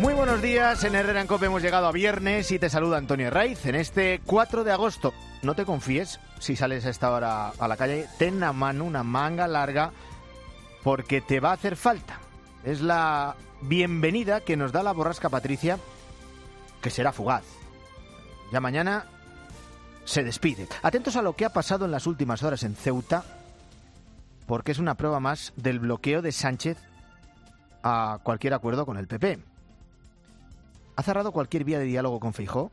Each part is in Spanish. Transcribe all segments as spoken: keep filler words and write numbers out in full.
Muy buenos días, en Herrera en Cope hemos llegado a viernes y te saluda Antonio Herraiz. En este cuatro de agosto, no te confíes si sales a esta hora a la calle, ten a mano una manga larga porque te va a hacer falta. Es la bienvenida que nos da la borrasca Patricia, que será fugaz. Ya mañana se despide. Atentos a lo que ha pasado en las últimas horas en Ceuta, porque es una prueba más del bloqueo de Sánchez a cualquier acuerdo con el P P. Ha cerrado cualquier vía de diálogo con Feijóo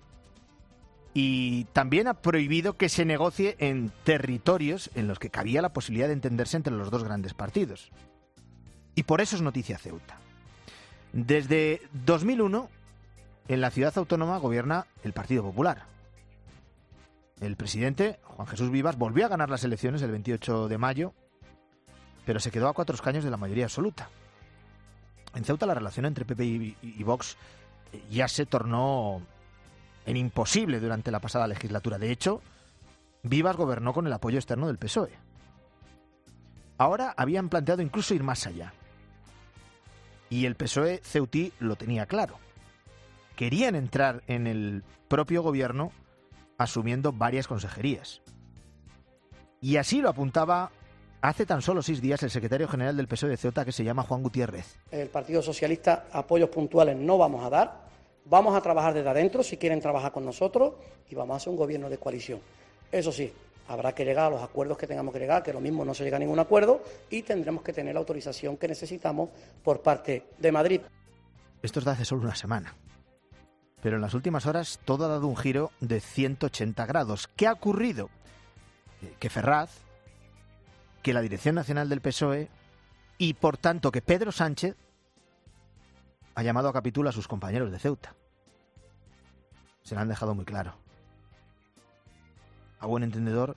y también ha prohibido que se negocie en territorios en los que cabía la posibilidad de entenderse entre los dos grandes partidos. Y por eso es noticia Ceuta. Desde dos mil uno, en la ciudad autónoma gobierna el Partido Popular. El presidente, Juan Jesús Vivas, volvió a ganar las elecciones el veintiocho de mayo, pero se quedó a cuatro escaños de la mayoría absoluta. En Ceuta la relación entre P P y, y, y Vox ya se tornó en imposible durante la pasada legislatura. De hecho, Vivas gobernó con el apoyo externo del P S O E. Ahora habían planteado incluso ir más allá. Y el P S O E ceutí lo tenía claro. Querían entrar en el propio gobierno asumiendo varias consejerías. Y así lo apuntaba hace tan solo seis días el secretario general del P S O E de Ceuta, que se llama Juan Gutiérrez. El Partido Socialista apoyos puntuales no vamos a dar, vamos a trabajar desde adentro si quieren trabajar con nosotros y vamos a hacer un gobierno de coalición. Eso sí, habrá que llegar a los acuerdos que tengamos que llegar, que lo mismo no se llega a ningún acuerdo y tendremos que tener la autorización que necesitamos por parte de Madrid. Esto es de hace solo una semana. Pero en las últimas horas todo ha dado un giro de ciento ochenta grados. ¿Qué ha ocurrido? Que Ferraz, que la Dirección Nacional del P S O E y, por tanto, que Pedro Sánchez ha llamado a capítulo a sus compañeros de Ceuta. Se lo han dejado muy claro. A buen entendedor,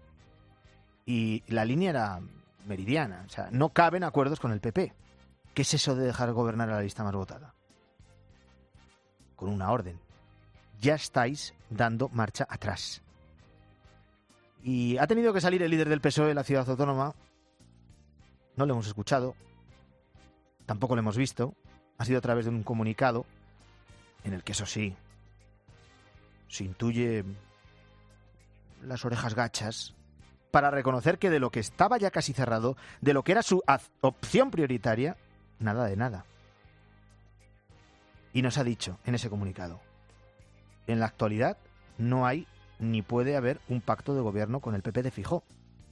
y la línea era meridiana. O sea, no caben acuerdos con el P P. ¿Qué es eso de dejar gobernar a la lista más votada? Con una orden. Ya estáis dando marcha atrás. Y ha tenido que salir el líder del P S O E de la ciudad autónoma. No lo hemos escuchado, tampoco lo hemos visto. Ha sido a través de un comunicado en el que, eso sí, se intuye las orejas gachas para reconocer que de lo que estaba ya casi cerrado, de lo que era su opción prioritaria, nada de nada. Y nos ha dicho en ese comunicado: en la actualidad no hay ni puede haber un pacto de gobierno con el P P de Feijóo.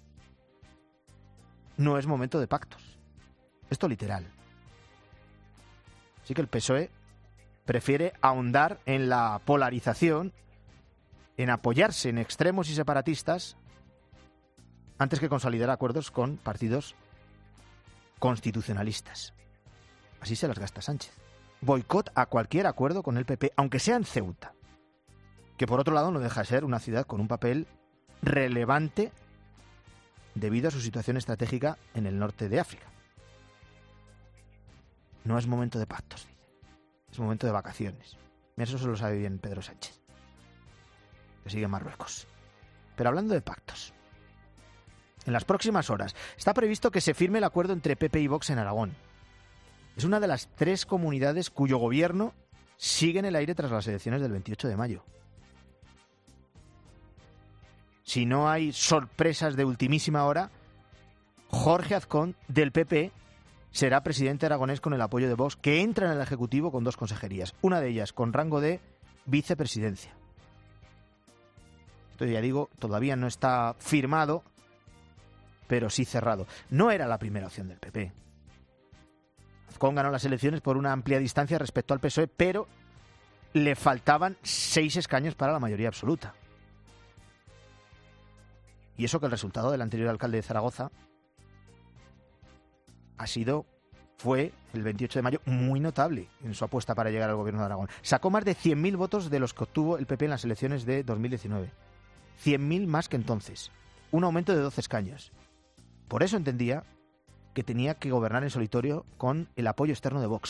No es momento de pactos. Esto literal. Así que el P S O E prefiere ahondar en la polarización, en apoyarse en extremos y separatistas, antes que consolidar acuerdos con partidos constitucionalistas. Así se las gasta Sánchez. Boicot a cualquier acuerdo con el P P, aunque sea en Ceuta, que por otro lado no deja de ser una ciudad con un papel relevante debido a su situación estratégica en el norte de África. No es momento de pactos, dice. Es momento de vacaciones. Eso se lo sabe bien Pedro Sánchez, que sigue en Marruecos. Pero hablando de pactos, en las próximas horas está previsto que se firme el acuerdo entre P P y Vox en Aragón. Es una de las tres comunidades cuyo gobierno sigue en el aire tras las elecciones del veintiocho de mayo. Si no hay sorpresas de ultimísima hora, Jorge Azcón, del P P, será presidente aragonés con el apoyo de Vox, que entra en el Ejecutivo con dos consejerías, una de ellas con rango de vicepresidencia. Esto, ya digo, todavía no está firmado, pero sí cerrado. No era la primera opción del P P. Azcón ganó las elecciones por una amplia distancia respecto al P S O E, pero le faltaban seis escaños para la mayoría absoluta. Y eso que el resultado del anterior alcalde de Zaragoza ha sido, fue el veintiocho de mayo, muy notable en su apuesta para llegar al gobierno de Aragón. Sacó más de cien mil votos de los que obtuvo el P P en las elecciones de dos mil diecinueve. cien mil más que entonces. Un aumento de doce escaños. Por eso entendía que tenía que gobernar en solitario con el apoyo externo de Vox.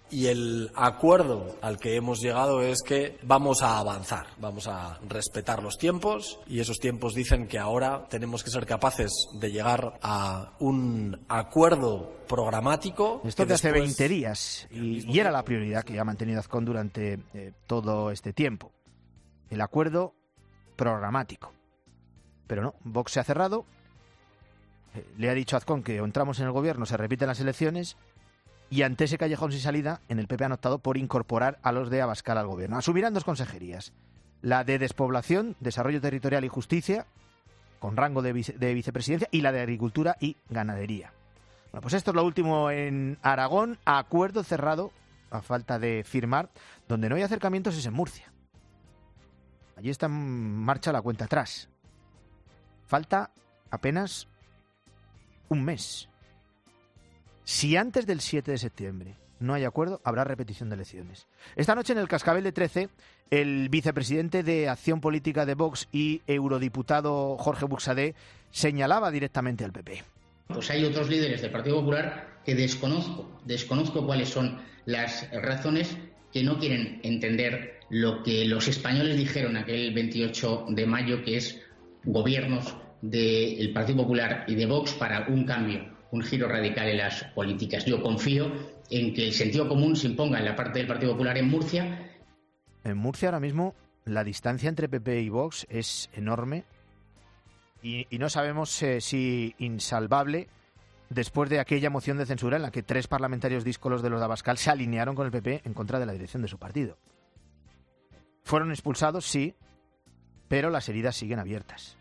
Y el acuerdo al que hemos llegado es que vamos a avanzar, vamos a respetar los tiempos, y esos tiempos dicen que ahora tenemos que ser capaces de llegar a un acuerdo programático. Esto que de hace después... veinte días, y, y era la prioridad que ha mantenido Azcón durante eh, todo este tiempo. El acuerdo programático. Pero no, Vox se ha cerrado, eh, le ha dicho a Azcón que o entramos en el gobierno, se repiten las elecciones, y ante ese callejón sin salida, en el P P han optado por incorporar a los de Abascal al gobierno. Asumirán dos consejerías, la de Despoblación, Desarrollo Territorial y Justicia, con rango de, vice, de vicepresidencia, y la de Agricultura y Ganadería. Bueno, pues esto es lo último en Aragón. Acuerdo cerrado, a falta de firmar. Donde no hay acercamientos es en Murcia. Allí está en marcha la cuenta atrás. Falta apenas un mes. Si antes del siete de septiembre no hay acuerdo, habrá repetición de elecciones. Esta noche en el Cascabel de trece, el vicepresidente de Acción Política de Vox y eurodiputado Jorge Buxadé señalaba directamente al P P. Pues hay otros líderes del Partido Popular que desconozco, desconozco cuáles son las razones que no quieren entender lo que los españoles dijeron aquel veintiocho de mayo, que es gobiernos del Partido Popular y de Vox para un cambio, un giro radical en las políticas. Yo confío en que el sentido común se imponga en la parte del Partido Popular en Murcia. En Murcia ahora mismo la distancia entre P P y Vox es enorme y, y no sabemos eh, si insalvable después de aquella moción de censura en la que tres parlamentarios díscolos de los de Abascal se alinearon con el P P en contra de la dirección de su partido. Fueron expulsados, sí, pero las heridas siguen abiertas.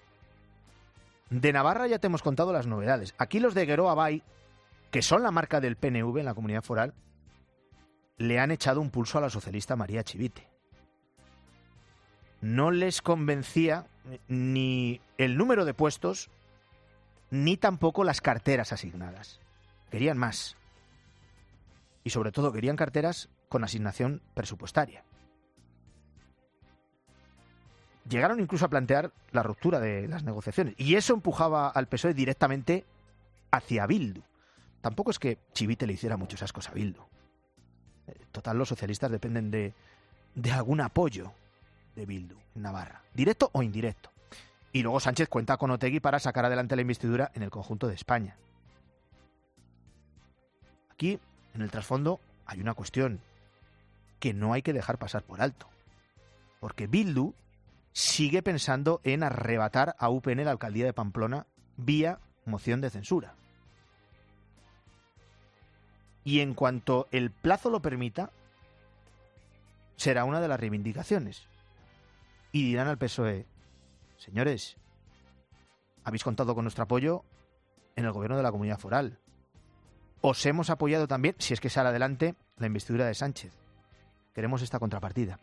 De Navarra ya te hemos contado las novedades. Aquí los de Gueroa Bay, que son la marca del P N V en la comunidad foral, le han echado un pulso a la socialista María Chivite. No les convencía ni el número de puestos, ni tampoco las carteras asignadas. Querían más. Y sobre todo querían carteras con asignación presupuestaria. Llegaron incluso a plantear la ruptura de las negociaciones. Y eso empujaba al P S O E directamente hacia Bildu. Tampoco es que Chivite le hiciera muchos ascos a Bildu. Total, los socialistas dependen de, de algún apoyo de Bildu en Navarra, directo o indirecto. Y luego Sánchez cuenta con Otegi para sacar adelante la investidura en el conjunto de España. Aquí, en el trasfondo, hay una cuestión que no hay que dejar pasar por alto. Porque Bildu sigue pensando en arrebatar a U P N la alcaldía de Pamplona vía moción de censura. Y en cuanto el plazo lo permita, será una de las reivindicaciones. Y dirán al P S O E, señores, habéis contado con nuestro apoyo en el gobierno de la Comunidad Foral. Os hemos apoyado también, si es que sale adelante, la investidura de Sánchez. Queremos esta contrapartida.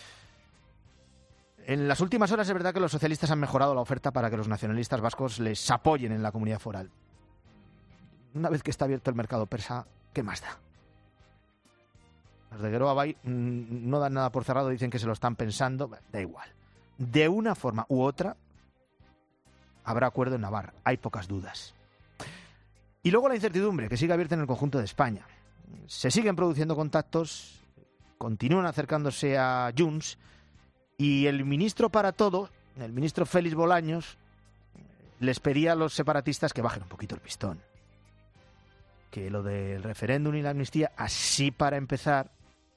En las últimas horas es verdad que los socialistas han mejorado la oferta para que los nacionalistas vascos les apoyen en la Comunidad Foral. Una vez que está abierto el mercado persa, ¿qué más da? Los de Gueroa Bay mmm, no dan nada por cerrado, dicen que se lo están pensando, da igual. De una forma u otra habrá acuerdo en Navarra, hay pocas dudas. Y luego la incertidumbre, que sigue abierta en el conjunto de España. Se siguen produciendo contactos, continúan acercándose a Junts, y el ministro para todo, el ministro Félix Bolaños, les pedía a los separatistas que bajen un poquito el pistón. Que lo del referéndum y la amnistía, así para empezar,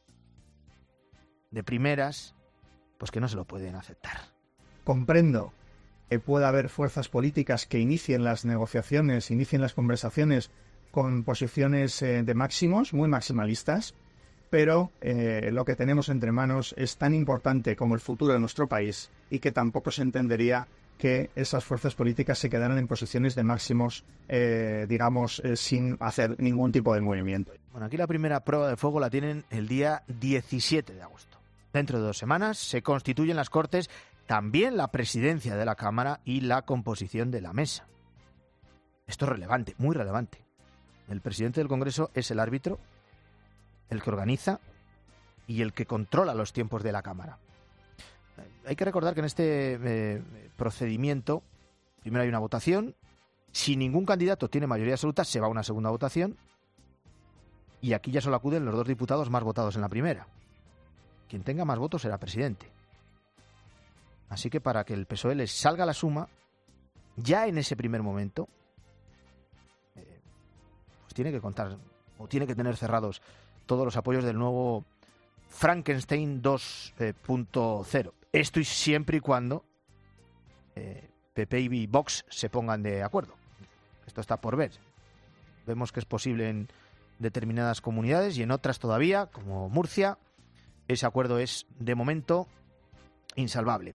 de primeras, pues que no se lo pueden aceptar. Comprendo que pueda haber fuerzas políticas que inicien las negociaciones, inicien las conversaciones con posiciones eh, de máximos, muy maximalistas, pero eh, lo que tenemos entre manos es tan importante como el futuro de nuestro país y que tampoco se entendería que esas fuerzas políticas se quedaran en posiciones de máximos, eh, digamos, eh, sin hacer ningún tipo de movimiento. Bueno, aquí la primera prueba de fuego la tienen el día diecisiete de agosto. Dentro de dos semanas se constituyen las Cortes, también la presidencia de la Cámara y la composición de la mesa. Esto es relevante, muy relevante. El presidente del Congreso es el árbitro, el que organiza y el que controla los tiempos de la Cámara. Hay que recordar que en este eh, procedimiento primero hay una votación, si ningún candidato tiene mayoría absoluta se va a una segunda votación y aquí ya solo acuden los dos diputados más votados en la primera. Quien tenga más votos será presidente. Así que para que el P S O E les salga la suma, ya en ese primer momento, eh, pues tiene que contar, o tiene que tener cerrados todos los apoyos del nuevo Frankenstein dos punto cero. Esto y siempre y cuando eh, P P y Vox se pongan de acuerdo. Esto está por ver. Vemos que es posible en determinadas comunidades y en otras todavía, como Murcia, ese acuerdo es de momento insalvable.